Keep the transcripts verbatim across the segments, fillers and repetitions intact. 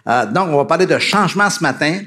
Euh, donc, on va parler de changement ce matin.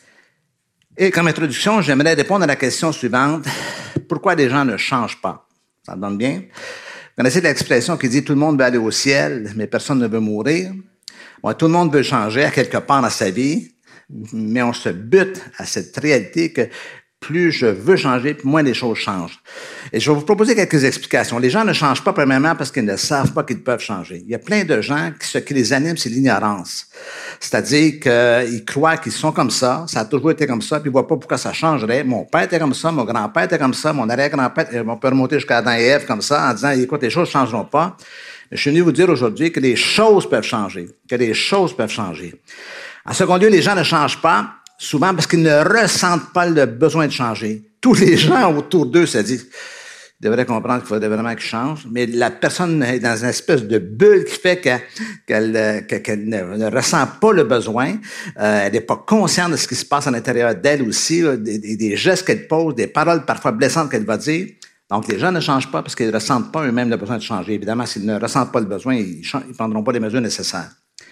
Et comme introduction, j'aimerais répondre à la question suivante. Pourquoi les gens ne changent pas? Ça donne bien? Vous connaissez l'expression qui dit « tout le monde veut aller au ciel, mais personne ne veut mourir ». Bon, tout le monde veut changer à quelque part dans sa vie, mais on se bute à cette réalité que plus je veux changer, moins les choses changent. Et je vais vous proposer quelques explications. Les gens ne changent pas premièrement parce qu'ils ne savent pas qu'ils peuvent changer. Il y a plein de gens qui, ce qui les anime, c'est l'ignorance. C'est-à-dire qu'ils croient qu'ils sont comme ça, ça a toujours été comme ça, puis ils ne voient pas pourquoi ça changerait. Mon père était comme ça, mon grand-père était comme ça, mon arrière-grand-père, on peut remonter jusqu'à Adam et Ève comme ça, en disant, écoute, les choses ne changeront pas. Je suis venu vous dire aujourd'hui que les choses peuvent changer, que les choses peuvent changer. En second lieu, les gens ne changent pas souvent parce qu'ils ne ressentent pas le besoin de changer. Tous les gens autour d'eux se disent, ils devraient comprendre qu'il faudrait vraiment qu'ils changent, mais la personne est dans une espèce de bulle qui fait qu'elle, qu'elle, qu'elle ne, ne ressent pas le besoin, euh, elle n'est pas consciente de ce qui se passe à l'intérieur d'elle aussi, là, des, des gestes qu'elle pose, des paroles parfois blessantes qu'elle va dire. Donc, les gens ne changent pas parce qu'ils ne ressentent pas eux-mêmes le besoin de changer. Évidemment, s'ils ne ressentent pas le besoin, ils ne prendront pas les mesures nécessaires.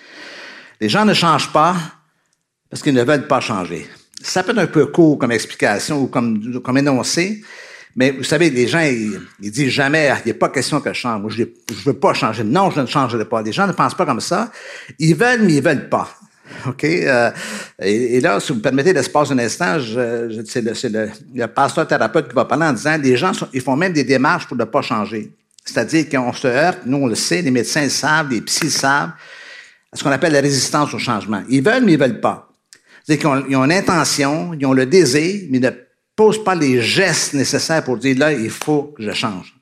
Les gens ne changent pas parce qu'ils ne veulent pas changer. Ça peut être un peu court comme explication ou comme, comme énoncé, mais vous savez, les gens, ils, ils disent jamais, il n'y a pas question que je change. Moi, je ne veux pas changer. Non, je ne changerai pas. Les gens ne pensent pas comme ça. Ils veulent, mais ils ne veulent pas. OK? Euh, et, et là, si vous me permettez l'espace d'un instant, je, je, c'est, le, c'est le, le pasteur thérapeute qui va parler en disant, les gens, sont, ils font même des démarches pour ne pas changer. C'est-à-dire qu'on se heurte, nous on le sait, les médecins le savent, les psys le savent, à ce qu'on appelle la résistance au changement. Ils veulent, mais ils ne veulent pas. C'est-à-dire qu'ils ont, ils ont une intention, ils ont le désir, mais ils ne posent pas les gestes nécessaires pour dire, là, il faut que je change.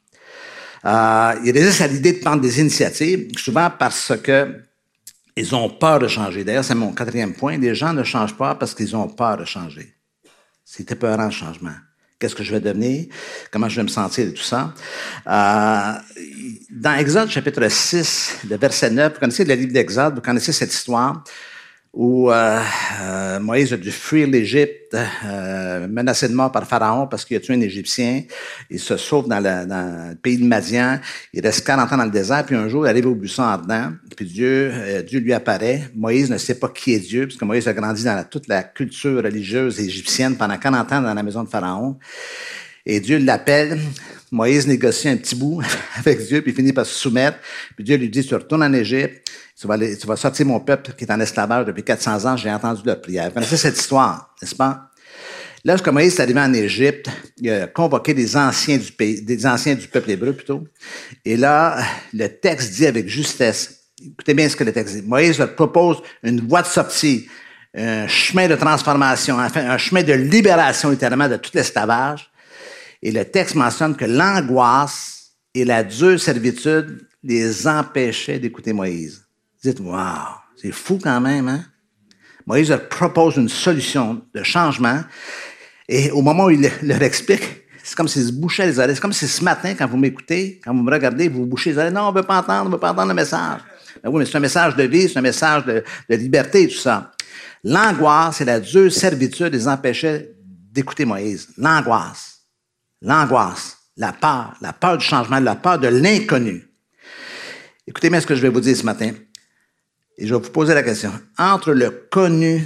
Euh, ils résistent à l'idée de prendre des initiatives, souvent parce que ils ont peur de changer. D'ailleurs, c'est mon quatrième point. Les gens ne changent pas parce qu'ils ont peur de changer. C'est épeurant le changement. Qu'est-ce que je vais devenir? Comment je vais me sentir de tout ça? Euh, dans Exode, chapitre six, le verset neuf, vous connaissez le livre d'Exode, vous connaissez cette histoire où euh, euh, Moïse a dû fuir l'Égypte, euh, menacé de mort par Pharaon parce qu'il a tué un Égyptien. Il se sauve dans le, dans le pays de Madian. Il reste quarante ans dans le désert, puis un jour, il arrive au buisson ardent, puis Dieu, euh, Dieu lui apparaît. Moïse ne sait pas qui est Dieu, parce que Moïse a grandi dans la, toute la culture religieuse égyptienne pendant quarante ans dans la maison de Pharaon. Et Dieu l'appelle. Moïse négocie un petit bout avec Dieu, puis il finit par se soumettre. Puis Dieu lui dit, tu retournes en Égypte, tu vas, aller, tu vas sortir mon peuple qui est en esclavage depuis quatre cents ans, j'ai entendu leur prière. Vous connaissez cette histoire, n'est-ce pas? Lorsque Moïse est arrivé en Égypte, il a convoqué des anciens du pays, des anciens du peuple hébreu plutôt. Et là, le texte dit avec justesse, écoutez bien ce que le texte dit. Moïse leur propose une voie de sortie, un chemin de transformation, enfin, un chemin de libération littéralement de tout l'esclavage. Et le texte mentionne que l'angoisse et la dure servitude les empêchaient d'écouter Moïse. Dites, wow, c'est fou quand même, hein? Moïse leur propose une solution de changement. Et au moment où il leur explique, c'est comme s'il se bouchait les oreilles. C'est comme si ce matin, quand vous m'écoutez, quand vous me regardez, vous vous bouchez les oreilles. Non, on ne veut pas entendre, on ne veut pas entendre le message. Ben oui, mais c'est un message de vie, c'est un message de, de liberté et tout ça. L'angoisse et la dure servitude les empêchaient d'écouter Moïse. L'angoisse. L'angoisse. La peur. La peur du changement, la peur de l'inconnu. Écoutez bien ce que je vais vous dire ce matin. Et je vais vous poser la question. Entre le connu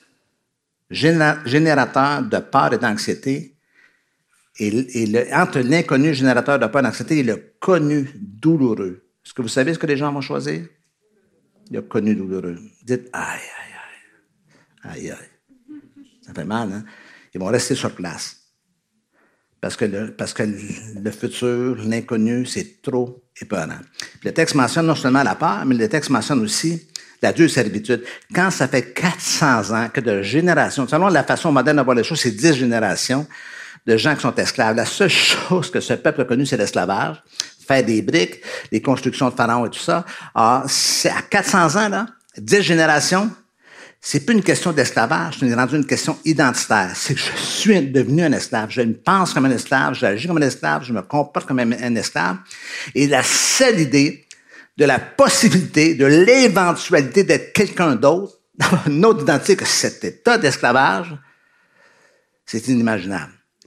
générateur de peur et d'anxiété et, et le, entre l'inconnu générateur de peur et d'anxiété et le connu douloureux, est-ce que vous savez ce que les gens vont choisir? Le connu douloureux. Dites, aïe, aïe, aïe, aïe, aïe. Ça fait mal, hein? Ils vont rester sur place. Parce que le, parce que le futur, l'inconnu, c'est trop épeurant. Le texte mentionne non seulement la peur, mais le texte mentionne aussi la dure servitude. Quand ça fait quatre cents ans que de générations, selon la façon moderne de voir les choses, c'est dix générations de gens qui sont esclaves. La seule chose que ce peuple a connue, c'est l'esclavage. Faire des briques, les constructions de pharaons et tout ça. Alors, c'est à quatre cents ans, là, dix générations, c'est plus une question d'esclavage, c'est rendu une question identitaire. C'est que je suis devenu un esclave. Je me pense comme un esclave, j'agis comme un esclave, je me comporte comme un esclave. Et la seule idée de la possibilité, de l'éventualité d'être quelqu'un d'autre, d'avoir une autre identité que cet état d'esclavage, c'est inimaginable.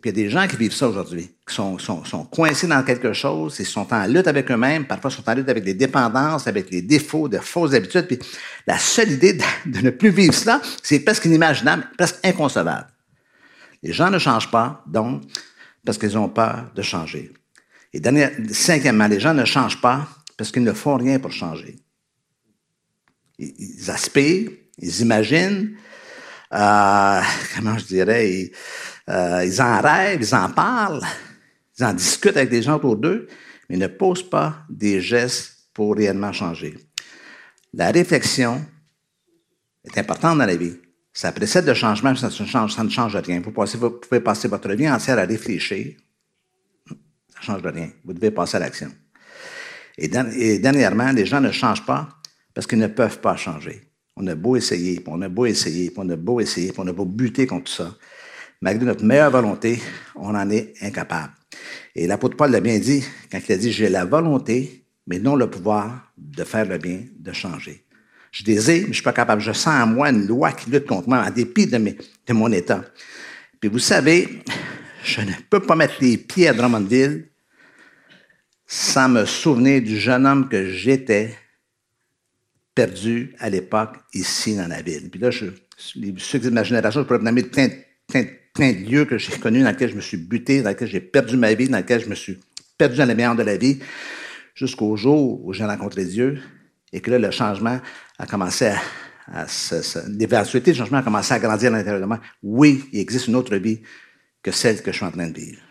Puis il y a des gens qui vivent ça aujourd'hui, qui sont, sont, sont coincés dans quelque chose, ils sont en lutte avec eux-mêmes, parfois ils sont en lutte avec des dépendances, avec les défauts de fausses habitudes. Puis la seule idée de, de ne plus vivre cela, c'est presque inimaginable, presque inconcevable. Les gens ne changent pas, donc, parce qu'ils ont peur de changer. Et dernier, cinquièmement, les gens ne changent pas parce qu'ils ne font rien pour changer. Ils, ils aspirent, ils imaginent, euh, comment je dirais, ils, euh, ils en rêvent, ils en parlent, ils en discutent avec des gens autour d'eux, mais ils ne posent pas des gestes pour réellement changer. La réflexion est importante dans la vie. Ça précède le changement, ça ne change, ça ne change rien. Vous, passez, vous pouvez passer votre vie entière à réfléchir. Ça ne change rien. Vous devez passer à l'action. Et, et dernièrement, les gens ne changent pas parce qu'ils ne peuvent pas changer. On a beau essayer, puis on a beau essayer, puis on a beau essayer, puis on a beau buter contre tout ça. Malgré notre meilleure volonté, on en est incapable. Et l'apôtre Paul l'a bien dit quand il a dit « J'ai la volonté, mais non le pouvoir de faire le bien, de changer. » Je désire, mais je ne suis pas capable. Je sens en moi une loi qui lutte contre moi, en dépit de, mes, de mon état. Puis vous savez, je ne peux pas mettre les pieds à Drummondville sans me souvenir du jeune homme que j'étais, perdu à l'époque ici dans la ville. Puis là, je, ceux de ma génération, je pourrais vous nommer plein, plein, plein de lieux que j'ai connus, dans lesquels je me suis buté, dans lesquels j'ai perdu ma vie, dans lesquels je me suis perdu dans les meilleurs de la vie, jusqu'au jour où j'ai rencontré Dieu et que là, le changement a commencé à, à se, se, l'éventualité du changement a commencé à grandir à l'intérieur de moi. Oui, il existe une autre vie que celle que je suis en train de vivre.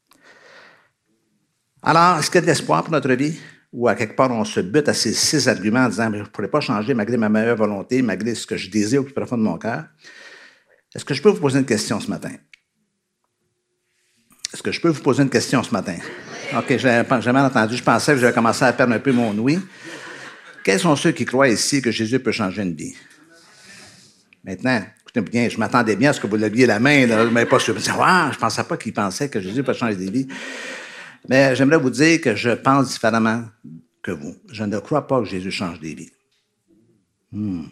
Alors, est-ce qu'il y a de l'espoir pour notre vie? Ou à quelque part, on se bute à ces six arguments en disant « je ne pourrais pas changer malgré ma meilleure volonté, malgré ce que je désire au plus profond de mon cœur ». Est-ce que je peux vous poser une question ce matin? Est-ce que je peux vous poser une question ce matin? OK, je l'avais jamais entendu. Je pensais que j'avais commencé à perdre un peu mon ouïe. Quels sont ceux qui croient ici que Jésus peut changer une vie? Maintenant, écoutez bien, je m'attendais bien à ce que vous leviez la main, là, mais pas sûr. Je me disais, wow, je ne pensais pas qu'il pensait que Jésus peut changer des vies. Mais j'aimerais vous dire que je pense différemment que vous. Je ne crois pas que Jésus change des vies. Hmm.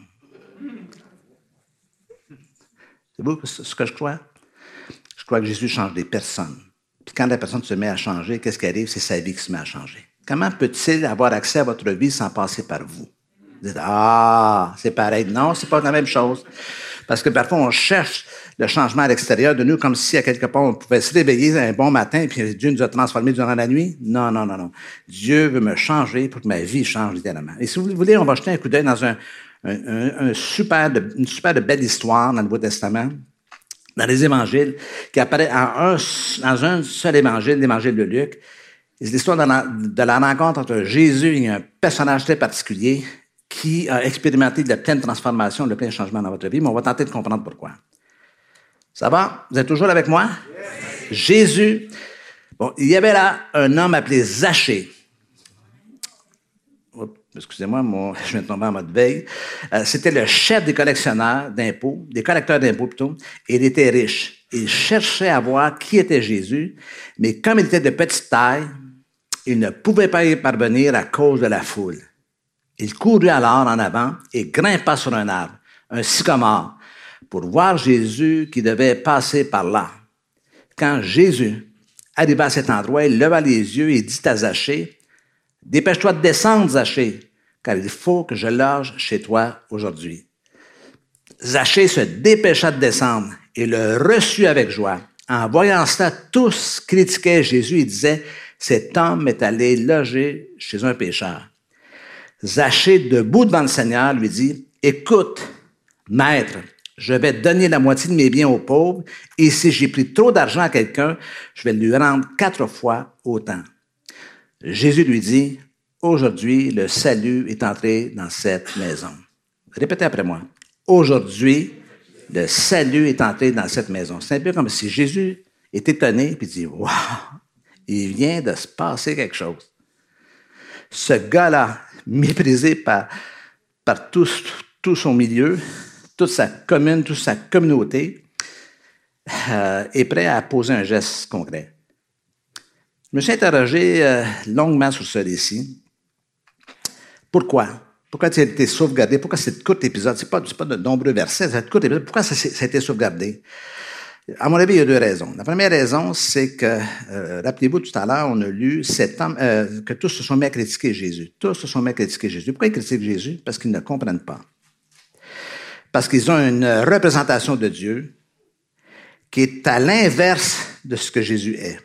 C'est vous ce que je crois? Je crois que Jésus change des personnes. Puis quand la personne se met à changer, qu'est-ce qui arrive? C'est sa vie qui se met à changer. Comment peut-il avoir accès à votre vie sans passer par vous? Vous dites, ah, c'est pareil. Non, c'est pas la même chose. Parce que parfois, on cherche le changement à l'extérieur de nous comme si, à quelque part, on pouvait se réveiller un bon matin et puis Dieu nous a transformés durant la nuit. Non, non, non, non. Dieu veut me changer pour que ma vie change littéralement. Et si vous voulez, on va jeter un coup d'œil dans un, un, un, un super de, une super de belle histoire dans le Nouveau Testament, dans les évangiles, qui apparaît en un, dans un seul évangile, l'évangile de Luc. C'est l'histoire de la, de la rencontre entre Jésus et un personnage très particulier qui a expérimenté de la pleine transformation, de plein changement dans votre vie, mais on va tenter de comprendre pourquoi. Ça va? Vous êtes toujours avec moi? Yes. Jésus, bon, il y avait là un homme appelé Zachée. Oups, excusez-moi, moi, je viens de tomber en mode veille. Euh, c'était le chef des collectionneurs d'impôts, des collecteurs d'impôts plutôt, et il était riche. Il cherchait à voir qui était Jésus, mais comme il était de petite taille, il ne pouvait pas y parvenir à cause de la foule. Il courut alors en avant et grimpa sur un arbre, un sycomore, pour voir Jésus qui devait passer par là. Quand Jésus arriva à cet endroit, il leva les yeux et dit à Zachée, « Dépêche-toi de descendre, Zachée, car il faut que je loge chez toi aujourd'hui. » Zachée se dépêcha de descendre et le reçut avec joie. En voyant cela, tous critiquaient Jésus et disaient, « Cet homme est allé loger chez un pécheur. » Zachée, debout devant le Seigneur, lui dit, « Écoute, maître, je vais donner la moitié de mes biens aux pauvres, et si j'ai pris trop d'argent à quelqu'un, je vais lui rendre quatre fois autant. » Jésus lui dit, « Aujourd'hui, le salut est entré dans cette maison. » Répétez après moi. « Aujourd'hui, le salut est entré dans cette maison. » C'est un peu comme si Jésus est étonné, puis dit, « Wow, il vient de se passer quelque chose. » Ce gars-là, méprisé par, par tout, tout son milieu, toute sa commune, toute sa communauté, euh, est prêt à poser un geste concret. Je me suis interrogé euh, longuement sur ce récit. Pourquoi? Pourquoi ça a été sauvegardé? Pourquoi c'est de court épisode? Ce n'est pas, pas de nombreux versets, c'est de court épisode. Pourquoi ça, ça a été sauvegardé? À mon avis, il y a deux raisons. La première raison, c'est que, euh, rappelez-vous, tout à l'heure, on a lu cet homme, euh, que tous se sont mis à critiquer Jésus. Tous se sont mis à critiquer Jésus. Pourquoi ils critiquent Jésus? Parce qu'ils ne comprennent pas. Parce qu'ils ont une représentation de Dieu qui est à l'inverse de ce que Jésus est.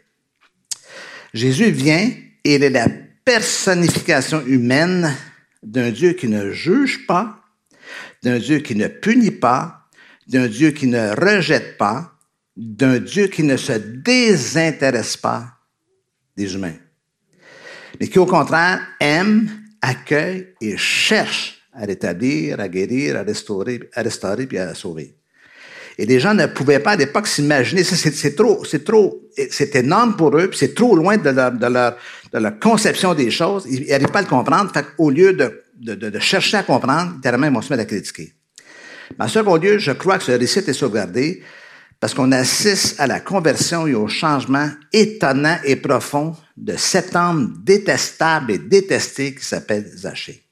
Jésus vient et il est la personnification humaine d'un Dieu qui ne juge pas, d'un Dieu qui ne punit pas, d'un Dieu qui ne rejette pas, d'un Dieu qui ne se désintéresse pas des humains, mais qui au contraire aime, accueille et cherche à rétablir, à guérir, à restaurer, à restaurer puis à sauver. Et les gens ne pouvaient pas à l'époque s'imaginer, ça c'est, c'est trop, c'est trop, c'est énorme pour eux, puis c'est trop loin de leur, de leur, de leur conception des choses, ils n'arrivent pas à le comprendre, fait qu'au lieu de, de, de, de chercher à comprendre, littéralement, ils vont se mettre à critiquer. Mais en second lieu, je crois que ce récit est sauvegardé parce qu'on assiste à la conversion et au changement étonnant et profond de cet homme détestable et détesté qui s'appelle Zachée.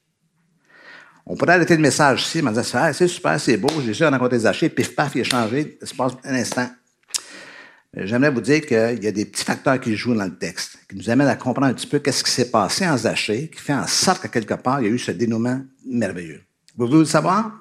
On pourrait arrêter le message ici, mais dire, ah, c'est super, c'est beau, Jésus a rencontré Zachée, pif paf, il a changé, ça se passe un instant. J'aimerais vous dire qu'il y a des petits facteurs qui jouent dans le texte, qui nous amènent à comprendre un petit peu qu'est-ce qui s'est passé en Zachée, qui fait en sorte qu'à quelque part, il y a eu ce dénouement merveilleux. Vous voulez le savoir?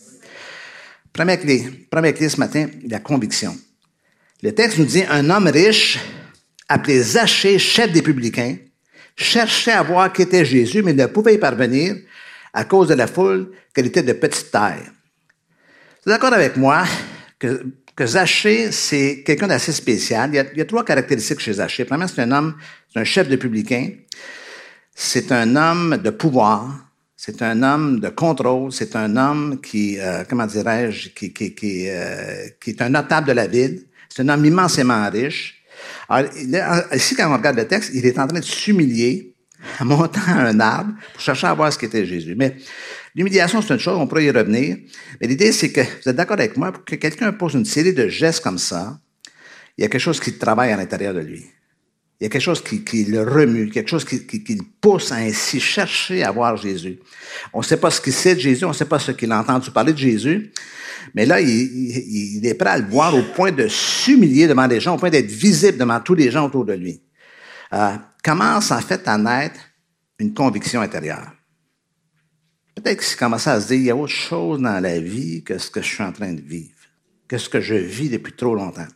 Première clé, première clé ce matin, la conviction. Le texte nous dit, un homme riche, appelé Zachée, chef des publicains, cherchait à voir qui était Jésus, mais ne pouvait y parvenir à cause de la foule, qu'elle était de petite taille. Vous êtes d'accord avec moi que, que Zachée, c'est quelqu'un d'assez spécial. Il y, a, il y a trois caractéristiques chez Zachée. Premièrement, c'est un homme, c'est un chef de publicain. C'est un homme de pouvoir. C'est un homme de contrôle, c'est un homme qui, euh, comment dirais-je, qui, qui, qui, euh, qui est un notable de la ville. C'est un homme immensément riche. Alors, ici, quand on regarde le texte, il est en train de s'humilier en montant un arbre pour chercher à voir ce qu'était Jésus. Mais l'humiliation, c'est une chose, on pourrait y revenir. Mais l'idée, c'est que, vous êtes d'accord avec moi, pour que quelqu'un pose une série de gestes comme ça, il y a quelque chose qui travaille à l'intérieur de lui. Il y a quelque chose qui, qui le remue, quelque chose qui, qui, qui le pousse à ainsi chercher à voir Jésus. On ne sait pas ce qu'il sait de Jésus, on ne sait pas ce qu'il a entendu parler de Jésus, mais là, il, il, il est prêt à le voir au point de s'humilier devant les gens, au point d'être visible devant tous les gens autour de lui. Euh, commence en fait à naître une conviction intérieure. Peut-être qu'il commence à se dire, il y a autre chose dans la vie que ce que je suis en train de vivre, que ce que je vis depuis trop longtemps.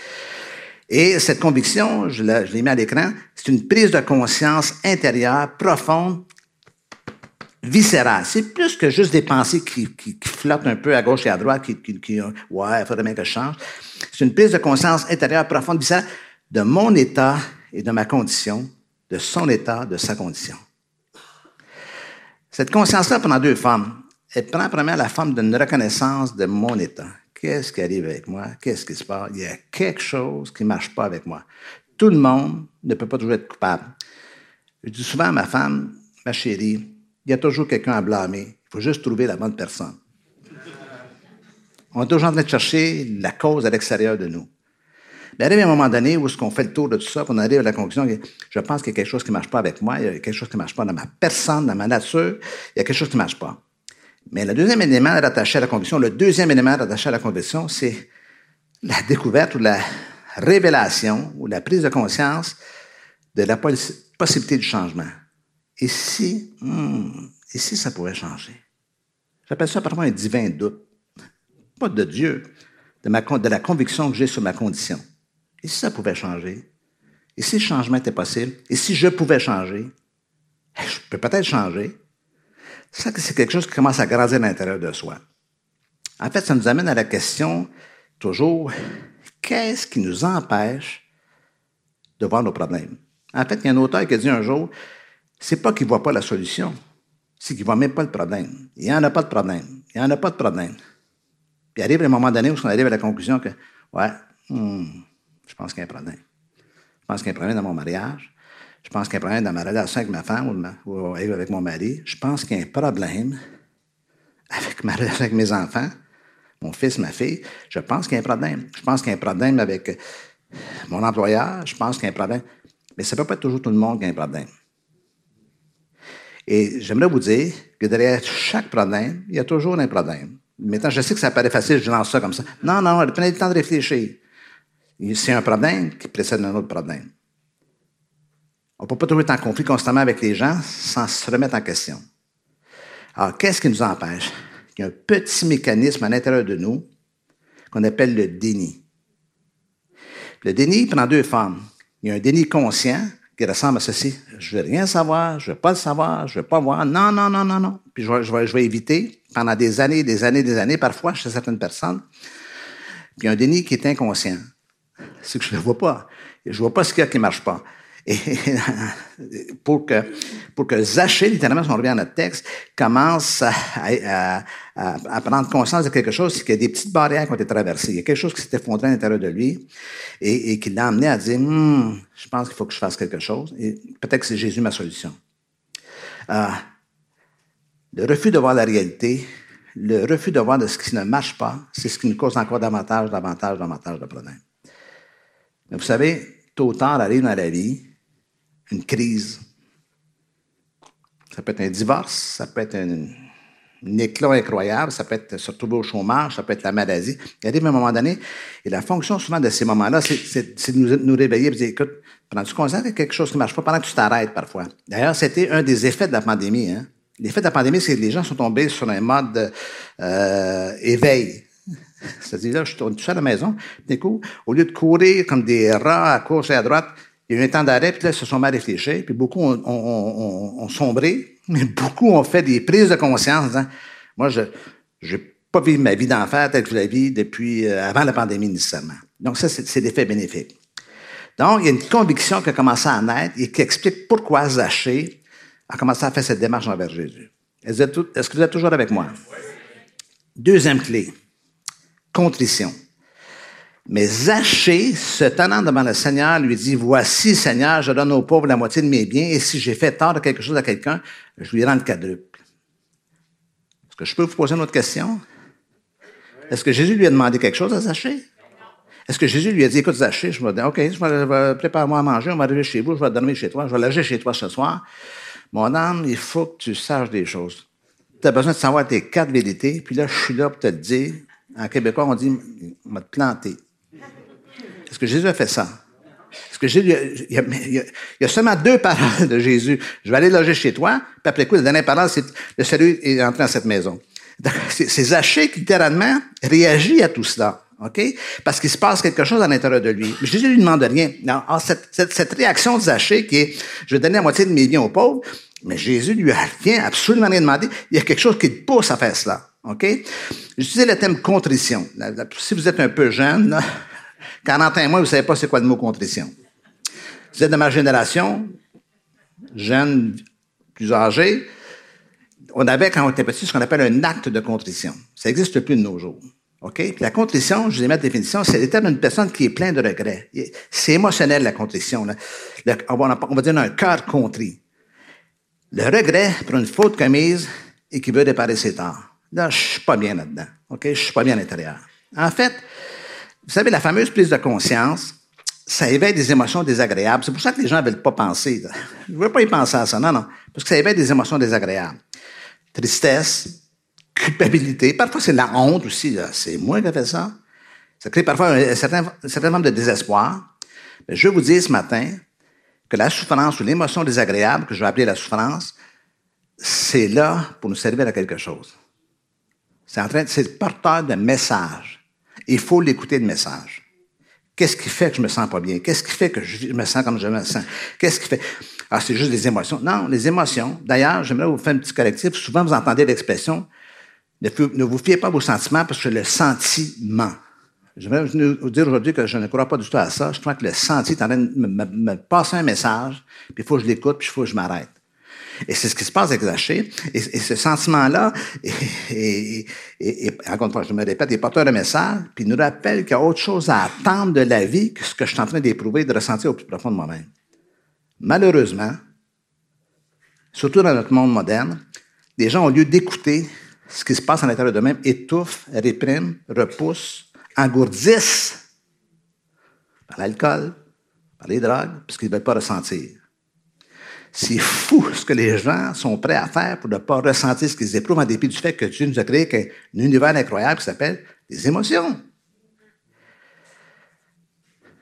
Et cette conviction, je l'ai, je l'ai mis à l'écran, c'est une prise de conscience intérieure, profonde, viscérale. C'est plus que juste des pensées qui, qui, qui flottent un peu à gauche et à droite, qui, qui, qui ouais, il faudrait bien que je change. C'est une prise de conscience intérieure, profonde, viscérale, de mon état et de ma condition, de son état, de sa condition. Cette conscience-là prend deux formes. Elle prend premièrement la forme d'une reconnaissance de mon état. Qu'est-ce qui arrive avec moi? Qu'est-ce qui se passe? Il y a quelque chose qui ne marche pas avec moi. Tout le monde ne peut pas toujours être coupable. Je dis souvent à ma femme, ma chérie, il y a toujours quelqu'un à blâmer. Il faut juste trouver la bonne personne. On est toujours en train de chercher la cause à l'extérieur de nous. Mais arrive à un moment donné où est-ce qu'on fait le tour de tout ça, qu'on arrive à la conclusion que je pense qu'il y a quelque chose qui ne marche pas avec moi, il y a quelque chose qui ne marche pas dans ma personne, dans ma nature, il y a quelque chose qui ne marche pas. Mais le deuxième élément rattaché à la conviction, le deuxième élément rattaché à la conviction, c'est la découverte ou la révélation ou la prise de conscience de la possibilité du changement. Et si, hmm, et si ça pouvait changer? J'appelle ça parfois un divin doute. Pas de Dieu, de, ma, de la conviction que j'ai sur ma condition. Et si ça pouvait changer? Et si le changement était possible? Et si je pouvais changer? Je peux peut-être changer. Ça, c'est quelque chose qui commence à grandir à l'intérieur de soi. En fait, ça nous amène à la question, toujours, qu'est-ce qui nous empêche de voir nos problèmes? En fait, il y a un auteur qui a dit un jour, c'est pas qu'il ne voit pas la solution, c'est qu'il ne voit même pas le problème. Il n'y en a pas de problème. Il n'y en a pas de problème. Puis arrive à un moment donné où on arrive à la conclusion que, ouais, hmm, je pense qu'il y a un problème. Je pense qu'il y a un problème dans mon mariage. Je pense qu'il y a un problème dans ma relation avec ma femme ou, ma, ou avec mon mari. Je pense qu'il y a un problème avec ma relation avec mes enfants, mon fils, ma fille. Je pense qu'il y a un problème. Je pense qu'il y a un problème avec mon employeur. Je pense qu'il y a un problème. Mais ça ne peut pas être toujours tout le monde qui a un problème. Et j'aimerais vous dire que derrière chaque problème, il y a toujours un problème. Maintenant, je sais que ça paraît facile, je lance ça comme ça. Non, non, prenez le temps de réfléchir. C'est un problème qui précède un autre problème. On ne peut pas toujours être en conflit constamment avec les gens sans se remettre en question. Alors, qu'est-ce qui nous empêche? Il y a un petit mécanisme à l'intérieur de nous qu'on appelle le déni. Le déni prend deux formes. Il y a un déni conscient qui ressemble à ceci. Je ne veux rien savoir, je ne veux pas le savoir, je ne veux pas voir. Non, non, non, non, non. Puis je vais, je vais, je vais éviter pendant des années, des années, des années, parfois chez certaines personnes. Puis il y a un déni qui est inconscient. C'est que je ne le vois pas. Je ne vois pas ce qu'il y a qui ne marche pas. Et pour que, pour que Zachée, littéralement, si on revient à notre texte, commence à, à, à, à prendre conscience de quelque chose, c'est qu'il y a des petites barrières qui ont été traversées. Il y a quelque chose qui s'est effondré à l'intérieur de lui et, et qui l'a amené à dire hm, je pense qu'il faut que je fasse quelque chose. Et peut-être que c'est Jésus ma solution. Euh, le refus de voir la réalité, le refus de voir de ce qui ne marche pas, c'est ce qui nous cause encore davantage, davantage, davantage de problèmes. Mais vous savez, tôt ou tard arrive dans la vie une crise. Ça peut être un divorce, ça peut être un, un éclat incroyable, ça peut être se retrouver au chômage, ça peut être la maladie. Il arrive à un moment donné, et la fonction souvent de ces moments-là, c'est, c'est, c'est de nous, nous réveiller et de dire, écoute, prends-tu conscience qu'il y a quelque chose qui ne marche pas pendant que tu t'arrêtes parfois. D'ailleurs, c'était un des effets de la pandémie. Hein? L'effet de la pandémie, c'est que les gens sont tombés sur un mode euh, éveil. C'est-à-dire, là, je suis tout seul à la maison, d'un coup, au lieu de courir comme des rats à gauche et à droite, il y a eu un temps d'arrêt, puis là, ils se sont mal réfléchis, puis beaucoup ont, ont, ont, ont sombré, mais beaucoup ont fait des prises de conscience en disant, moi, je n'ai pas vécu ma vie d'enfer telle que je la vis depuis euh, avant la pandémie nécessairement. Donc ça, c'est, c'est l'effet bénéfique. Donc, il y a une conviction qui a commencé à naître et qui explique pourquoi Zachée a commencé à faire cette démarche envers Jésus. Est-ce que vous êtes toujours avec moi? Deuxième clé. Contrition. Mais Zachée, se tenant devant le Seigneur, lui dit, voici, Seigneur, je donne aux pauvres la moitié de mes biens, et si j'ai fait tort de quelque chose à quelqu'un, je lui rends le quadruple. Est-ce que je peux vous poser une autre question? Est-ce que Jésus lui a demandé quelque chose à Zachée? Est-ce que Jésus lui a dit, écoute, Zachée, je vais dire, OK, je vais, vais prépare-moi à manger, on va arriver chez vous, je vais dormir chez toi, je vais loger chez toi ce soir. Mon âme, il faut que tu saches des choses. Tu as besoin de savoir tes quatre vérités, puis là, je suis là pour te le dire. En québécois, on dit, on va te planter. Est-ce que Jésus a fait ça? Est-ce que Jésus, il y, a, il, y a, il y a seulement deux paroles de Jésus. Je vais aller loger chez toi, puis après coup, la dernière parole, c'est le salut est entré dans cette maison. C'est, c'est Zachée qui, littéralement, réagit à tout cela. OK? Parce qu'il se passe quelque chose à l'intérieur de lui. Mais Jésus lui demande rien. Non, alors, cette, cette, cette réaction de Zachée qui est, je vais donner la moitié de mes biens aux pauvres, mais Jésus lui a rien, absolument rien demandé. Il y a quelque chose qui le pousse à faire cela. OK? J'utilisais le thème contrition. Si vous êtes un peu jeune, là, quarante ans et moins, vous ne savez pas c'est quoi le mot contrition. Vous êtes de ma génération, jeune, plus âgé, on avait, quand on était petit, ce qu'on appelle un acte de contrition. Ça n'existe plus de nos jours. OK? Puis la contrition, je vous ai mis la définition, c'est l'état d'une personne qui est pleine de regrets. C'est émotionnel, la contrition. Là. Le, on, va, on va dire un cœur contrit. Le regret pour une faute commise et qui veut réparer ses torts. Là, je suis pas bien là-dedans. OK? Je suis pas bien à l'intérieur. En fait, vous savez, la fameuse prise de conscience, ça éveille des émotions désagréables. C'est pour ça que les gens ne veulent pas penser. Là. Je ne veux pas y penser à ça. Non, non. Parce que ça éveille des émotions désagréables. Tristesse, culpabilité. Parfois, c'est la honte aussi. Là. C'est moi qui ai fait ça. Ça crée parfois un certain, un certain nombre de désespoir. Mais je veux vous dire ce matin que la souffrance ou l'émotion désagréable, que je vais appeler la souffrance, c'est là pour nous servir à quelque chose. C'est en train, c'est porteur de message. Il faut l'écouter, le message. Qu'est-ce qui fait que je me sens pas bien? Qu'est-ce qui fait que je me sens comme je me sens? Qu'est-ce qui fait? Ah, c'est juste des émotions. Non, les émotions. D'ailleurs, j'aimerais vous faire un petit correctif. Souvent, vous entendez l'expression, ne, ne vous fiez pas à vos sentiments parce que le sentiment. Je vais vous dire aujourd'hui que je ne crois pas du tout à ça. Je crois que le senti est en train de me, me, me passer un message, puis il faut que je l'écoute, puis il faut que je m'arrête. Et c'est ce qui se passe avec Zachée. Et, et ce sentiment-là, et, et, et, et encore une fois, je me répète, il est porteur de message, puis il nous rappelle qu'il y a autre chose à attendre de la vie que ce que je suis en train d'éprouver, de ressentir au plus profond de moi-même. Malheureusement, surtout dans notre monde moderne, les gens, au lieu d'écouter ce qui se passe à l'intérieur d'eux-mêmes, étouffent, répriment, repoussent, engourdissent par l'alcool, par les drogues, parce qu'ils ne veulent pas ressentir. C'est fou ce que les gens sont prêts à faire pour ne pas ressentir ce qu'ils éprouvent en dépit du fait que Dieu nous a créé un univers incroyable qui s'appelle les émotions.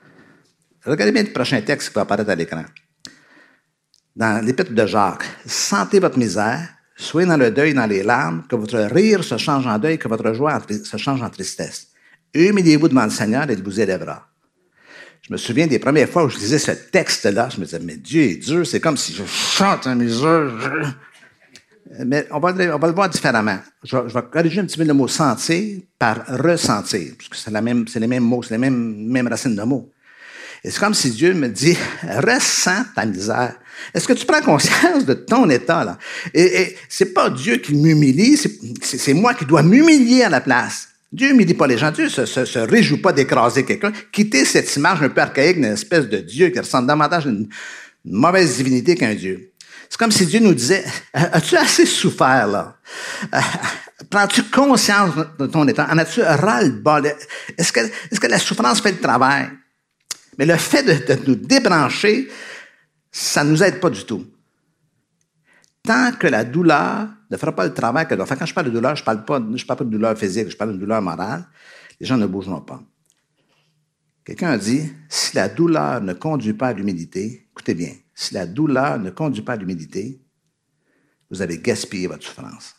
Regardez bien le prochain texte qui va apparaître à l'écran. Dans l'Épître de Jacques, « Sentez votre misère, soyez dans le deuil, dans les larmes, que votre rire se change en deuil, que votre joie se change en tristesse. Humiliez-vous devant le Seigneur et il vous élèvera. » Je me souviens des premières fois où je lisais ce texte-là, je me disais, mais Dieu est dur, c'est comme si je chante en misère. Mais on va, on va le voir différemment. Je vais, je vais corriger un petit peu le mot sentir par ressentir, parce que c'est, la même, c'est les mêmes mots, c'est les mêmes, mêmes racines de mots. Et c'est comme si Dieu me dit, ressens ta misère. Est-ce que tu prends conscience de ton état, là? Et, et c'est pas Dieu qui m'humilie, c'est, c'est, c'est moi qui dois m'humilier à la place. Dieu n'humilie pas les gens. Dieu se, se, se réjouit pas d'écraser quelqu'un. Quitter cette image un peu archaïque d'une espèce de Dieu qui ressemble davantage à une, une mauvaise divinité qu'un Dieu. C'est comme si Dieu nous disait, as-tu assez souffert, là? Prends-tu conscience de ton état? En as-tu ras-le-bol? Est-ce que, est-ce que la souffrance fait le travail? Mais le fait de, de nous débrancher, ça ne nous aide pas du tout. Tant que la douleur ne fera pas le travail qu'elle doit faire. Quand je parle de douleur, je ne parle pas, je parle pas de douleur physique, je parle de douleur morale. Les gens ne bougeront pas. Quelqu'un a dit, si la douleur ne conduit pas à l'humilité, écoutez bien, si la douleur ne conduit pas à l'humilité, vous avez gaspillé votre souffrance.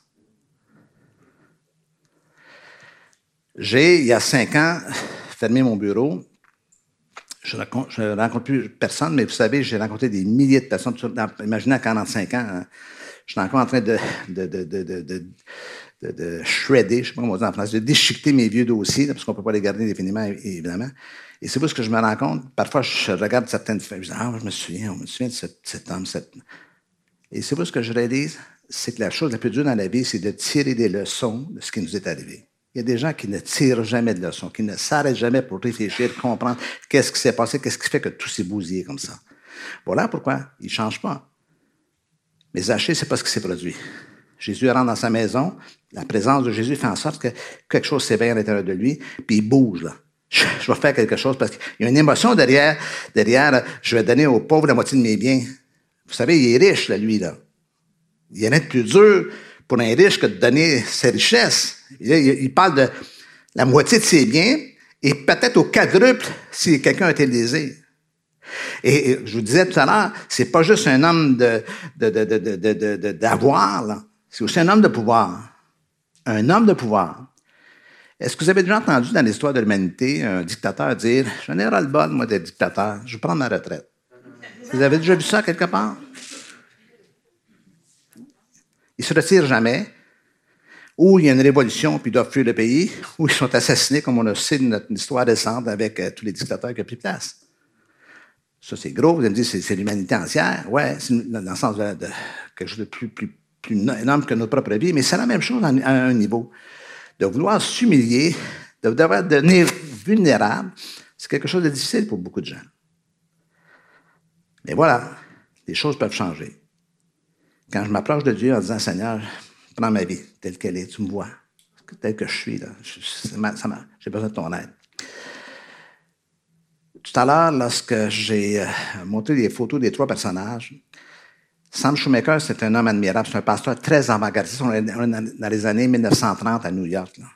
J'ai, il y a cinq ans, fermé mon bureau. Je ne rencontre, rencontre plus personne, mais vous savez, j'ai rencontré des milliers de personnes. Imaginez à quarante-cinq ans, hein, je suis encore en train de, de, de, de, de, de, de, de shredder, je ne sais pas comment on dit en français, de déchiqueter mes vieux dossiers, là, parce qu'on ne peut pas les garder définitivement, évidemment. Et c'est vous ce que je me rends compte. Parfois, je regarde certaines feuilles, je dis, ah, je me souviens, on me souvient de cet, cet homme, cette... Et c'est vous ce que je réalise, c'est que la chose la plus dure dans la vie, c'est de tirer des leçons de ce qui nous est arrivé. Il y a des gens qui ne tirent jamais de leçons, qui ne s'arrêtent jamais pour réfléchir, comprendre qu'est-ce qui s'est passé, qu'est-ce qui fait que tout s'est bousillé comme ça. Voilà pourquoi il ne change pas. Mais Zachée, c'est pas ce qui s'est produit. Jésus rentre dans sa maison, la présence de Jésus fait en sorte que quelque chose s'éveille à l'intérieur de lui, puis il bouge, là. Je, je vais faire quelque chose parce qu'il y a une émotion derrière, derrière, je vais donner aux pauvres la moitié de mes biens. Vous savez, il est riche, là, lui, là. Il y en a de plus dur pour un riche que de donner ses richesses. Il parle de la moitié de ses biens et peut-être au quadruple si quelqu'un a été lésé. Et je vous disais tout à l'heure, c'est pas juste un homme de, de, de, de, de, de, de, d'avoir, là. C'est aussi un homme de pouvoir. Un homme de pouvoir. Est-ce que vous avez déjà entendu dans l'histoire de l'humanité un dictateur dire « J'en ai ras-le-bol, moi, des dictateurs, je vais prendre ma retraite. » Vous avez déjà vu ça quelque part? Ils se retirent jamais. Ou il y a une révolution, puis ils doivent fuir le pays, ou ils sont assassinés, comme on le sait de notre histoire récente avec euh, tous les dictateurs qui ont pris place. Ça, c'est gros. Vous allez me dire, c'est, c'est l'humanité entière. Ouais, c'est dans le sens de, de quelque chose de plus, plus, plus énorme que notre propre vie, mais c'est la même chose à un niveau. De vouloir s'humilier, de devoir devenir vulnérable, c'est quelque chose de difficile pour beaucoup de gens. Mais voilà, les choses peuvent changer. Quand je m'approche de Dieu en disant, Seigneur, prends ma vie telle qu'elle est, tu me vois, tel que je suis, là, je, ça ça j'ai besoin de ton aide. Tout à l'heure, lorsque j'ai euh, montré les photos des trois personnages, Sam Shoemaker, c'est un homme admirable, c'est un pasteur très avant-gardiste, on est dans les années mille neuf cent trente à New York. Là.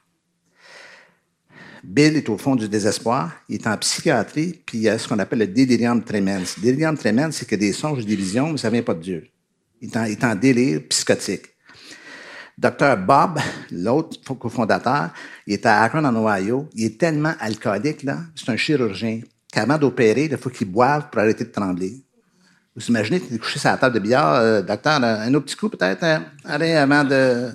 Bill est au fond du désespoir, il est en psychiatrie, puis il y a ce qu'on appelle le delirium tremens. Le delirium tremens, c'est que des songes, des visions, mais ça vient pas de Dieu. Il est en, il est en délire psychotique. Docteur Bob, l'autre cofondateur, il est à Akron, en Ohio. Il est tellement alcoolique, là, c'est un chirurgien, qu'avant d'opérer, il faut qu'il boive pour arrêter de trembler. Vous imaginez qu'il est couché sur la table de billard, euh, docteur, un autre petit coup peut-être, euh, allez, avant de...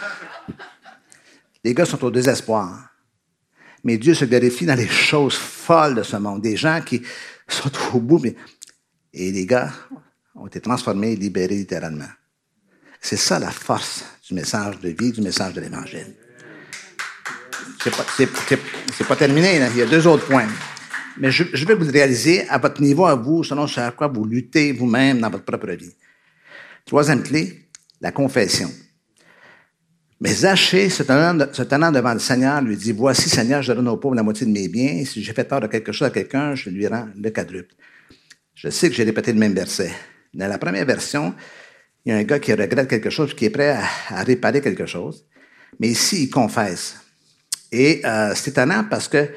Les gars sont au désespoir. Mais Dieu se glorifie dans les choses folles de ce monde. Des gens qui sont au bout, mais... et les gars ont été transformés et libérés littéralement. C'est ça la force du message de vie, du message de l'Évangile. C'est pas, c'est, c'est, c'est pas terminé, là. Il y a deux autres points. Mais je, je veux que vous le réalisiez à votre niveau, à vous, selon ce à quoi vous luttez vous-même dans votre propre vie. Troisième clé, la confession. Mais Zachée, se tenant, se tenant devant le Seigneur, lui dit, « Voici, Seigneur, je donne aux pauvres la moitié de mes biens. Si j'ai fait tort de quelque chose à quelqu'un, je lui rends le quadruple. » Je sais que j'ai répété le même verset. Dans la première version, il y a un gars qui regrette quelque chose, qui est prêt à, à réparer quelque chose. Mais ici, il confesse. Et euh, c'est étonnant parce que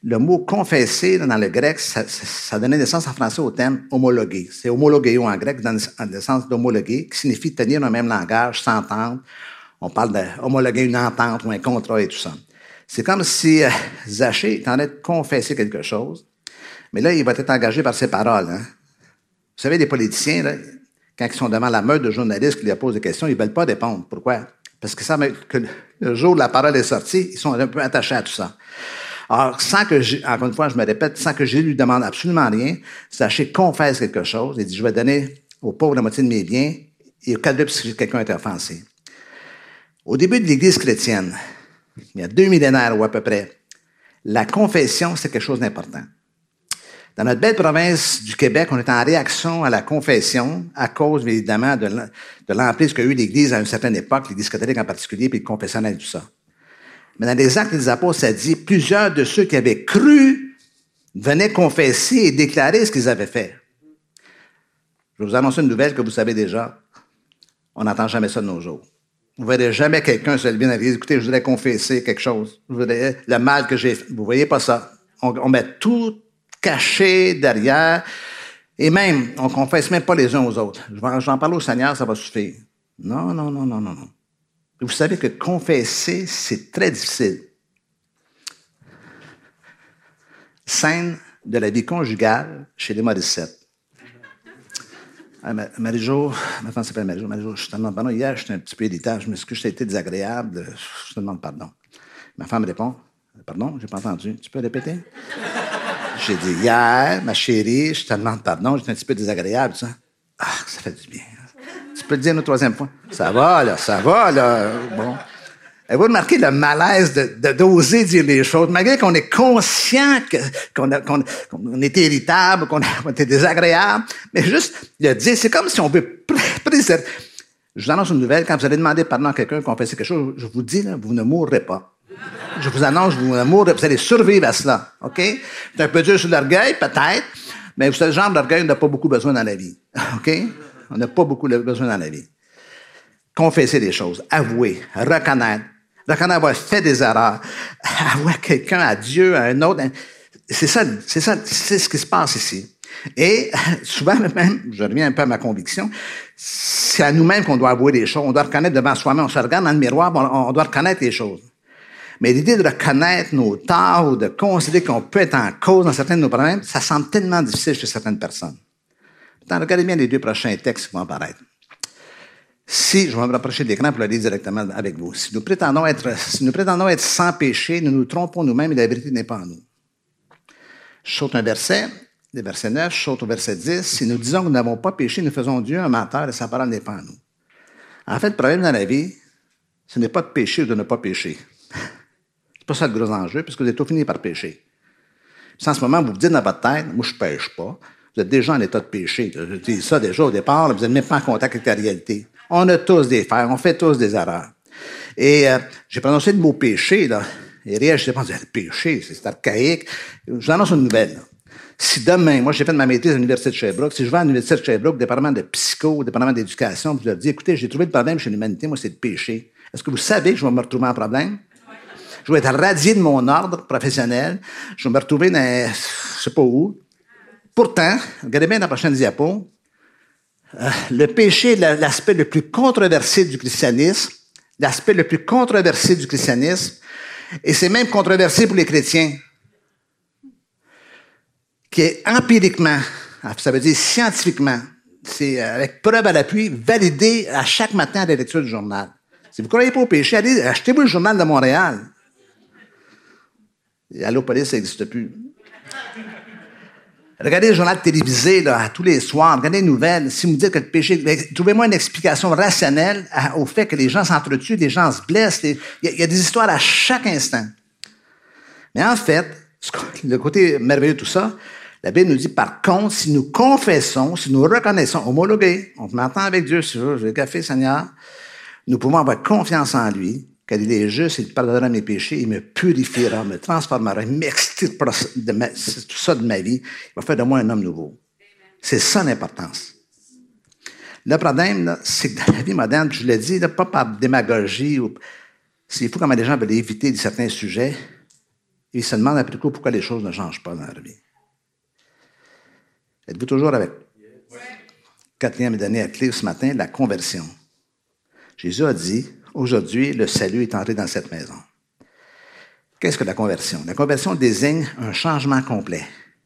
le mot confesser, dans le grec, ça, ça, ça donnait naissance en français au terme homologué. C'est homologéo en grec, qui donne naissance d'homologuer, qui signifie tenir le même langage, s'entendre. On parle d'homologuer une entente ou un contrat et tout ça. C'est comme si euh, Zachée est en train de confesser quelque chose, mais là, il va être engagé par ses paroles. Hein? Vous savez, les politiciens, là, quand ils sont devant la meute de journalistes qui leur posent des questions, ils ne veulent pas répondre. Pourquoi? Parce qu'ils savent que le jour où la parole est sortie, ils sont un peu attachés à tout ça. Alors, sans que, j'ai, encore une fois, je me répète, sans que je lui demande absolument rien, Zachée confesse quelque chose. Il dit, je vais donner aux pauvres la moitié de mes biens et au cas de si quelqu'un a été offensé. Au début de l'Église chrétienne, il y a deux millénaires ou à peu près, la confession, c'est quelque chose d'important. Dans notre belle province du Québec, on est en réaction à la confession à cause, évidemment, de l'emprise qu'a eu l'Église à une certaine époque, l'Église catholique en particulier, puis le confessionnel et tout ça. Mais dans les Actes des Apôtres, ça dit, plusieurs de ceux qui avaient cru venaient confesser et déclarer ce qu'ils avaient fait. Je vais vous annoncer une nouvelle que vous savez déjà. On n'entend jamais ça de nos jours. Vous ne verrez jamais quelqu'un se lever dans l'église, écoutez, je voudrais confesser quelque chose. Je voudrais, le mal que j'ai fait. Vous voyez pas ça. On, on met tout caché derrière. Et même, on ne confesse même pas les uns aux autres. J'en parle au Seigneur, ça va suffire. Non, non, non, non, non, non. Vous savez que confesser, c'est très difficile. Scène de la vie conjugale chez les Morissette. Ah, Marie-Jo, ma femme s'appelle Marie-Jo. Marie-Jo, je te demande pardon. Hier, j'étais un petit peu irritant. Je m'excuse, ça a été désagréable. Je te demande pardon. Ma femme répond, pardon, j'ai pas entendu. Tu peux répéter? J'ai dit, hier, ma chérie, je te demande pardon, j'étais un petit peu désagréable, ça. Ah, ça fait du bien. Tu peux le dire une troisième fois? Ça va, là, ça va, là. Bon. Et vous remarquez le malaise de, de, d'oser dire les choses, malgré qu'on est conscient que, qu'on, a, qu'on, qu'on est irritable, qu'on, a, qu'on est désagréable, mais juste le dire, c'est comme si on veut préserver. Je vous annonce une nouvelle, quand vous allez demander pardon à quelqu'un, confesser quelque chose, je vous dis, là, vous ne mourrez pas. Je vous annonce, vous ne mourrez pas, vous allez survivre à cela, OK? C'est un peu dur sur l'orgueil, peut-être, mais vous savez, ce genre d'orgueil, on n'a pas beaucoup besoin dans la vie, OK? On n'a pas beaucoup besoin dans la vie. Confesser les choses, avouer, reconnaître, reconnaître avoir fait des erreurs, avouer à quelqu'un, à Dieu, à un autre. C'est ça, c'est ça, c'est ce qui se passe ici. Et souvent même, je reviens un peu à ma conviction, c'est à nous-mêmes qu'on doit avouer les choses. On doit reconnaître devant soi-même. On se regarde dans le miroir, on, on doit reconnaître les choses. Mais l'idée de reconnaître nos torts ou de considérer qu'on peut être en cause dans certains de nos problèmes, ça semble tellement difficile chez certaines personnes. Pourtant, regardez bien les deux prochains textes qui vont apparaître. Si, je vais me rapprocher de l'écran pour le lire directement avec vous. Si nous prétendons être, si nous prétendons être sans péché, nous nous trompons nous-mêmes et la vérité n'est pas en nous. Je saute un verset, le verset neuf, je saute au verset dix. Si nous disons que nous n'avons pas péché, nous faisons Dieu un menteur et sa parole n'est pas en nous. En fait, le problème dans la vie, ce n'est pas de pécher ou de ne pas pécher. C'est pas ça le gros enjeu, puisque vous êtes tout fini par pécher. Si en ce moment, vous vous dites dans votre tête, moi je ne pêche pas, vous êtes déjà en état de péché. Je dis ça déjà au départ, vous n'êtes même pas en contact avec la réalité. On a tous des fers, on fait tous des erreurs. Et euh, j'ai prononcé le mot péché, là. Et rien, je pense, le péché, c'est archaïque. Je vous annonce une nouvelle, là. Si demain, moi j'ai fait ma maîtrise à l'Université de Sherbrooke, si je vais à l'Université de Sherbrooke, département de psycho, département d'éducation, puis je leur dis, écoutez, j'ai trouvé le problème chez l'humanité, moi c'est le péché. Est-ce que vous savez que je vais me retrouver en problème? Je vais être radié de mon ordre professionnel. Je vais me retrouver dans, je sais pas où. Pourtant, regardez bien dans la prochaine diapo, euh, le péché est l'aspect le plus controversé du christianisme, l'aspect le plus controversé du christianisme, et c'est même controversé pour les chrétiens, qui est empiriquement, ça veut dire scientifiquement, c'est avec preuve à l'appui, validé à chaque matin à la lecture du journal. Si vous ne croyez pas au péché, allez, achetez-vous le journal de Montréal. Et Allopolis, ça n'existe plus. Regardez le journal télévisé là, tous les soirs, regardez les nouvelles. Si vous me dites que le péché... Trouvez-moi une explication rationnelle à, au fait que les gens s'entretuent, les gens se blessent. Il y, y a des histoires à chaque instant. Mais en fait, le côté merveilleux de tout ça, la Bible nous dit, par contre, si nous confessons, si nous reconnaissons, homologués, on m'entend avec Dieu, si je veux le café, Seigneur, nous pouvons avoir confiance en lui, car il est juste, il pardonnera mes péchés, il me purifiera, me transformera, il m'extirpera de ma, tout ça de ma vie, il va faire de moi un homme nouveau. C'est ça l'importance. Le problème, là, c'est que dans la vie moderne, je l'ai dit, là, pas par démagogie, ou, c'est fou comment les gens veulent éviter certains sujets. Et il se demande après coup pourquoi les choses ne changent pas dans leur vie. Êtes-vous toujours avec? Quatrième et dernière clé ce matin, la conversion. Jésus a dit, aujourd'hui, le salut est entré dans cette maison. Qu'est-ce que la conversion? La conversion désigne un changement complet.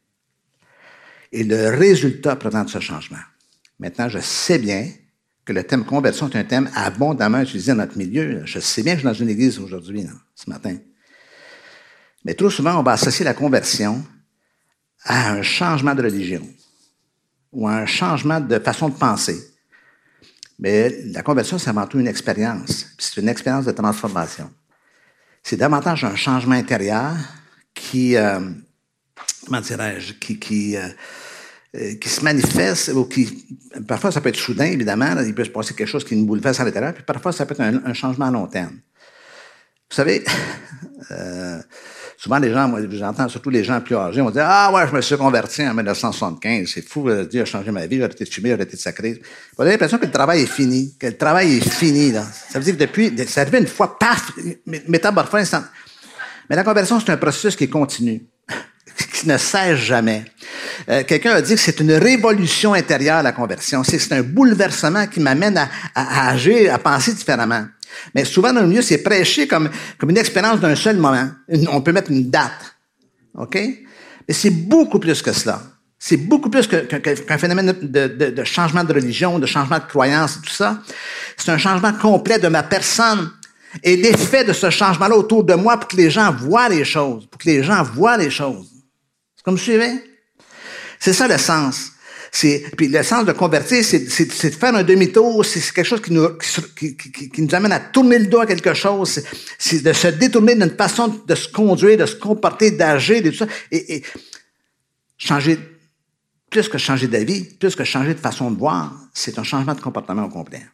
Et le résultat provenant de ce changement. Maintenant, je sais bien que le thème conversion est un thème abondamment utilisé dans notre milieu. Je sais bien que je suis dans une église aujourd'hui, là, ce matin. Mais trop souvent, on va associer la conversion à un changement de religion ou à un changement de façon de penser. Mais la conversion, c'est avant tout une expérience. C'est une expérience de transformation. C'est davantage un changement intérieur qui, euh, comment dirais-je, qui, qui, euh, qui se manifeste, ou qui, parfois ça peut être soudain, évidemment, là, il peut se passer quelque chose qui nous bouleverse à l'intérieur, puis parfois ça peut être un, un changement à long terme. Vous savez, euh, souvent les gens, moi j'entends surtout les gens plus âgés, on dit « Ah ouais, je me suis converti en dix-neuf cent soixante-quinze, c'est fou, Dieu a changé ma vie, j'ai arrêté de fumer, j'ai arrêté de sacrer. » Vous avez l'impression que le travail est fini, que le travail est fini. Là. Ça veut dire que depuis, c'est arrivé une fois, paf, métamorphose instant. Mais la conversion, c'est un processus qui continue, qui ne cesse jamais. Euh, quelqu'un a dit que c'est une révolution intérieure, la conversion. C'est, c'est un bouleversement qui m'amène à, à, à agir, à penser différemment. Mais souvent, dans le milieu, c'est prêché comme, comme une expérience d'un seul moment. Une, on peut mettre une date. OK? Mais c'est beaucoup plus que cela. C'est beaucoup plus que, que, qu'un phénomène de, de, de changement de religion, de changement de croyance et tout ça. C'est un changement complet de ma personne et l'effet de ce changement-là autour de moi pour que les gens voient les choses. Pour que les gens voient les choses. C'est comme vous suivez? C'est ça le sens. C'est, puis le sens de convertir, c'est, c'est, c'est de faire un demi-tour, c'est, c'est quelque chose qui nous, qui, qui, qui nous amène à tourner le dos à quelque chose, c'est, c'est de se détourner d'une façon de se conduire, de se comporter, d'agir, de tout ça, et, et changer, plus que changer d'avis, plus que changer de façon de voir, c'est un changement de comportement au complet.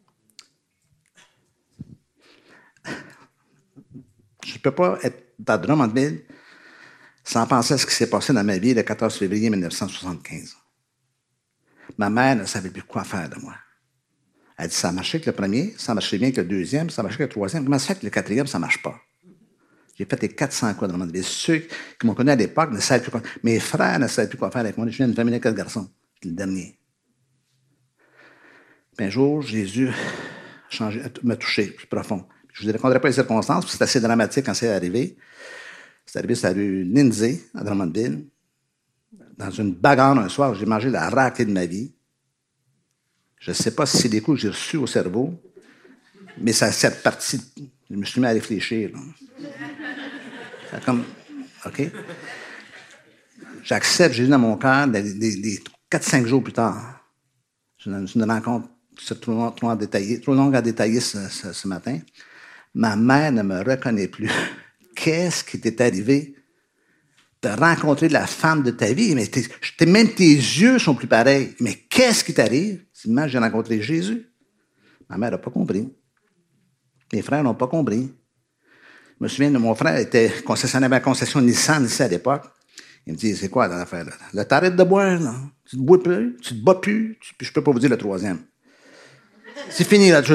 Je ne peux pas être dans Drummondville sans penser à ce qui s'est passé dans ma vie le quatorze février dix-neuf cent soixante-quinze. Ma mère ne savait plus quoi faire de moi. Elle dit, ça a marché avec le premier, ça a marché bien avec le deuxième, ça a marché avec le troisième. Comment ça fait que le quatrième, ça ne marche pas? J'ai fait les quatre cents coups de Drummondville. Ceux qui m'ont connu à l'époque ne savaient plus quoi faire. Mes frères ne savaient plus quoi faire avec moi. Je viens d'une famille de quatre garçons. J'étais le dernier. Puis un jour, Jésus changé, m'a touché, plus profond. Je ne vous raconterai pas les circonstances, parce que c'est assez dramatique quand c'est arrivé. C'est arrivé sur la rue Lindsay, à Drummondville. Dans une bagarre un soir, j'ai mangé la raclée de ma vie. Je ne sais pas si c'est des coups que j'ai reçus au cerveau, mais ça s'est reparti. Je me suis mis à réfléchir. Là. Ça comme, OK? J'accepte Jésus dans mon cœur les quatre cinq jours plus tard. C'est une, une rencontre c'est trop, long, trop, détaillé, trop longue à détailler ce, ce, ce matin. Ma mère ne me reconnaît plus. Qu'est-ce qui t'est arrivé? De rencontrer la femme de ta vie, mais t'es, t'es, même tes yeux sont plus pareils. Mais qu'est-ce qui t'arrive? Moi, j'ai rencontré Jésus. Ma mère n'a pas compris. Mes frères n'ont pas compris. Je me souviens de mon frère, était concessionnaire à la concession Nissan ici à l'époque. Il me dit, c'est quoi l'affaire là? Là, t'arrêtes de boire, là. Tu te bois plus, tu te bats plus, puis je peux pas vous dire le troisième. C'est fini, là.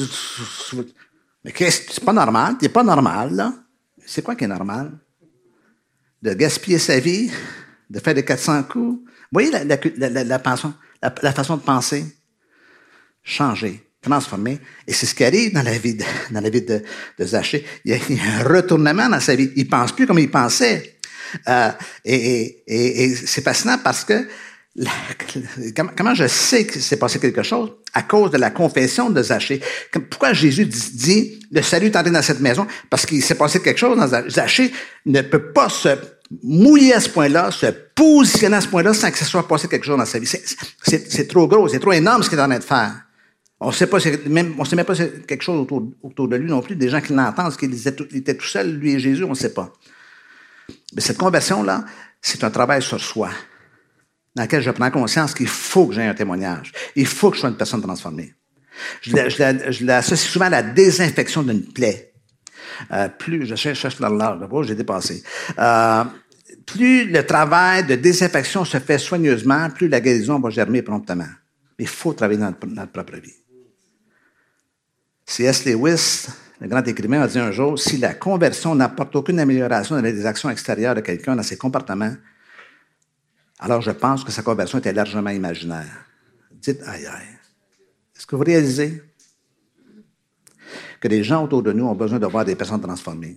Mais qu'est-ce, c'est pas normal, t'es pas normal, là. C'est quoi qui est normal? De gaspiller sa vie, de faire des quatre cents coups. Vous voyez la, la, la, la, la, façon, la, la façon de penser? Changer, transformer. Et c'est ce qui arrive dans la vie de, dans la vie de, de Zachée. Il y, a, il y a un retournement dans sa vie. Il ne pense plus comme il pensait. Euh, et, et, et, et c'est fascinant parce que la, comment, comment je sais qu'il s'est passé quelque chose? À cause de la confession de Zachée. Pourquoi Jésus dit, dit le salut est entré dans cette maison? Parce qu'il s'est passé quelque chose dans Zachée. Zachée ne peut pas se mouiller à ce point-là, se positionner à ce point-là sans que ce soit passé quelque chose dans sa vie. C'est, c'est, c'est trop gros, c'est trop énorme ce qu'il est en train de faire. On ne sait pas, même, on sait même pas si c'est quelque chose autour, autour de lui non plus. Des gens qui l'entendent, parce qu'il était tout, il était tout seul, lui et Jésus, on ne sait pas. Mais cette conversion-là, c'est un travail sur soi, dans lequel je prends conscience qu'il faut que j'aie un témoignage. Il faut que je sois une personne transformée. Je, la, je, la, je l'associe souvent à la désinfection d'une plaie. Euh, plus, je cherche, je cherche l'art, oh, j'ai dépassé. Euh, plus le travail de désinfection se fait soigneusement, plus la guérison va germer promptement. Il faut travailler dans notre, notre propre vie. C S. Lewis, le grand écrivain a dit un jour, si la conversion n'apporte aucune amélioration dans les actions extérieures de quelqu'un, dans ses comportements, alors je pense que sa conversion était largement imaginaire. Dites, aïe, aïe. Est-ce que vous réalisez que les gens autour de nous ont besoin de voir des personnes transformées?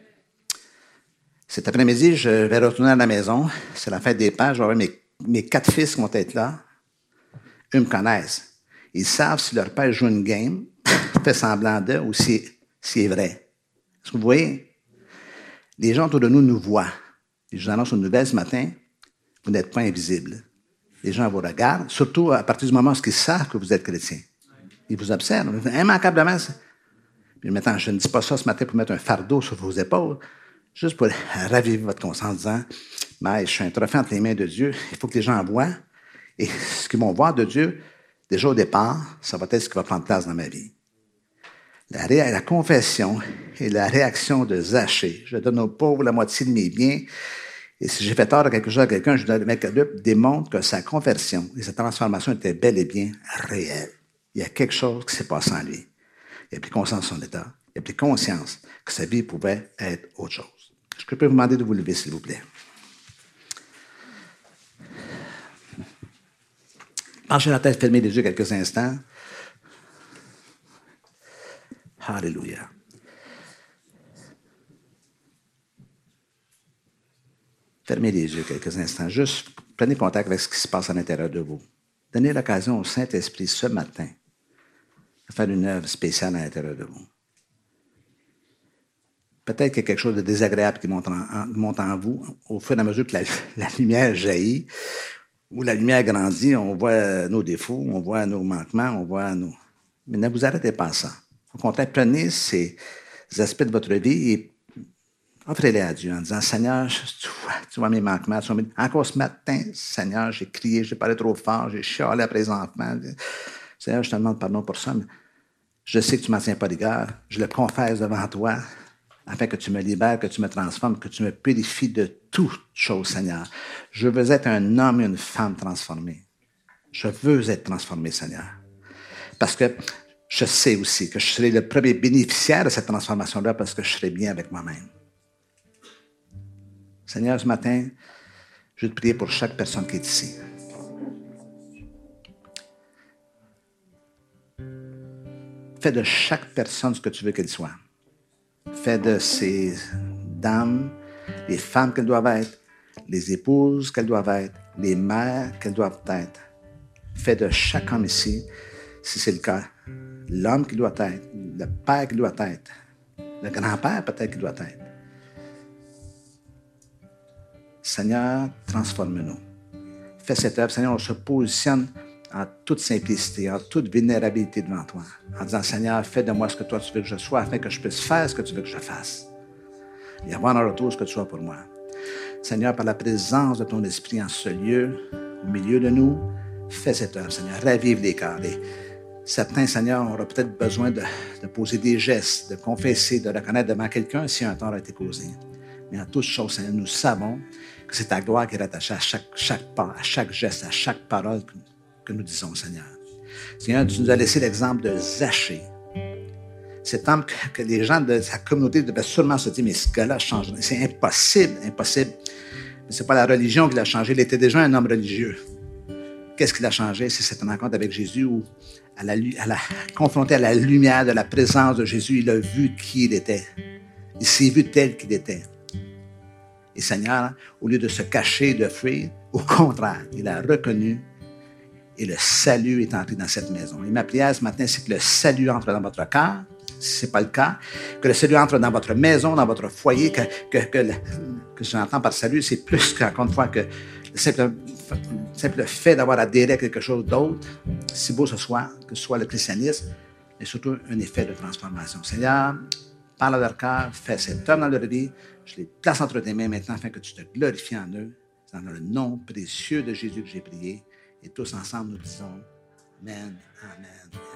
Cet après-midi, je vais retourner à la maison. C'est la fête des pères. Je vais avoir mes, mes quatre fils qui vont être là. Eux me connaissent. Ils savent si leur père joue une game, fait semblant d'eux, ou si c'est vrai. Est-ce que vous voyez? Les gens autour de nous nous voient. Et je vous annonce une nouvelle ce matin. Vous n'êtes pas invisible. Les gens vous regardent, surtout à partir du moment où ils savent que vous êtes chrétien. Ils vous observent. Immanquablement. Puis maintenant, je ne dis pas ça ce matin pour mettre un fardeau sur vos épaules, juste pour raviver votre conscience en disant, mais je suis un trophée entre les mains de Dieu. Il faut que les gens voient. Et ce qu'ils vont voir de Dieu, déjà au départ, ça va être ce qui va prendre place dans ma vie. La, ré- la confession et la réaction de Zachée. Je donne aux pauvres la moitié de mes biens. Et si j'ai fait tort à quelque chose à quelqu'un, je dois le mettre à deux, démontre que sa conversion et sa transformation était bel et bien réelle. Il y a quelque chose qui s'est passé en lui. Il a pris conscience de son état. Il a pris conscience que sa vie pouvait être autre chose. Est-ce que je peux vous demander de vous lever, s'il vous plaît? Penchez la tête, fermez les yeux quelques instants. Alléluia. Fermez les yeux quelques instants. Juste prenez contact avec ce qui se passe à l'intérieur de vous. Donnez l'occasion au Saint-Esprit ce matin de faire une œuvre spéciale à l'intérieur de vous. Peut-être qu'il y a quelque chose de désagréable qui monte en, en, monte en vous au fur et à mesure que la, la lumière jaillit, ou la lumière grandit, on voit nos défauts, on voit nos manquements, on voit nos... Mais ne vous arrêtez pas à ça. Au contraire, prenez ces aspects de votre vie et offrez-les à Dieu en disant, Seigneur, tu vois, tu vois mes manquements. Tu vois mes... Encore ce matin, Seigneur, j'ai crié, j'ai parlé trop fort, j'ai chialé après les enfants. Seigneur, je te demande pardon pour ça, mais je sais que tu ne m'en tiens pas d'égard. Je le confesse devant toi, afin que tu me libères, que tu me transformes, que tu me purifies de toute chose, Seigneur. Je veux être un homme et une femme transformés. Je veux être transformé, Seigneur. Parce que je sais aussi que je serai le premier bénéficiaire de cette transformation-là parce que je serai bien avec moi-même. Seigneur, ce matin, je veux te prier pour chaque personne qui est ici. Fais de chaque personne ce que tu veux qu'elle soit. Fais de ces dames les femmes qu'elles doivent être, les épouses qu'elles doivent être, les mères qu'elles doivent être. Fais de chaque homme ici, si c'est le cas, l'homme qui doit être, le père qui doit être, le grand-père peut-être qui doit être. Seigneur, transforme-nous. Fais cette œuvre. Seigneur, on se positionne en toute simplicité, en toute vulnérabilité devant toi, en disant, Seigneur, fais de moi ce que toi tu veux que je sois, afin que je puisse faire ce que tu veux que je fasse. Et avoir en retour ce que tu sois pour moi. Seigneur, par la présence de ton esprit en ce lieu, au milieu de nous, fais cette œuvre, Seigneur. Ravive les cœurs. Et certains, Seigneur, auront peut-être besoin de, de poser des gestes, de confesser, de reconnaître devant quelqu'un si un tort a été causé. Mais en toute chose, Seigneur, nous savons que c'est ta gloire qui est attachée à chaque, chaque pas, à chaque geste, à chaque parole que, que nous disons, Seigneur. Seigneur, tu nous as laissé l'exemple de Zachée. Cet homme que, que les gens de sa communauté devaient sûrement se dire, mais ce gars-là change. C'est impossible, impossible. Mais ce n'est pas la religion qui l'a changé. Il était déjà un homme religieux. Qu'est-ce qui l'a changé? C'est cette rencontre avec Jésus où, à la, à la, confronté à la lumière de la présence de Jésus, il a vu qui il était. Il s'est vu tel qu'il était. Et Seigneur, au lieu de se cacher, de fuir, au contraire, il a reconnu et le salut est entré dans cette maison. Et ma prière ce matin, c'est que le salut entre dans votre cœur, si ce n'est pas le cas, que le salut entre dans votre maison, dans votre foyer, que, que, que, le, que j'entends par salut, c'est plus qu'encore une fois que le simple, le simple fait d'avoir adhéré à quelque chose d'autre, si beau ce soit, que ce soit le christianisme, mais surtout un effet de transformation. Seigneur, parle à leur cœur, fais cette œuvre dans leur vie, je les place entre tes mains maintenant afin que tu te glorifies en eux. C'est dans le nom précieux de Jésus que j'ai prié. Et tous ensemble, nous disons Amen, Amen.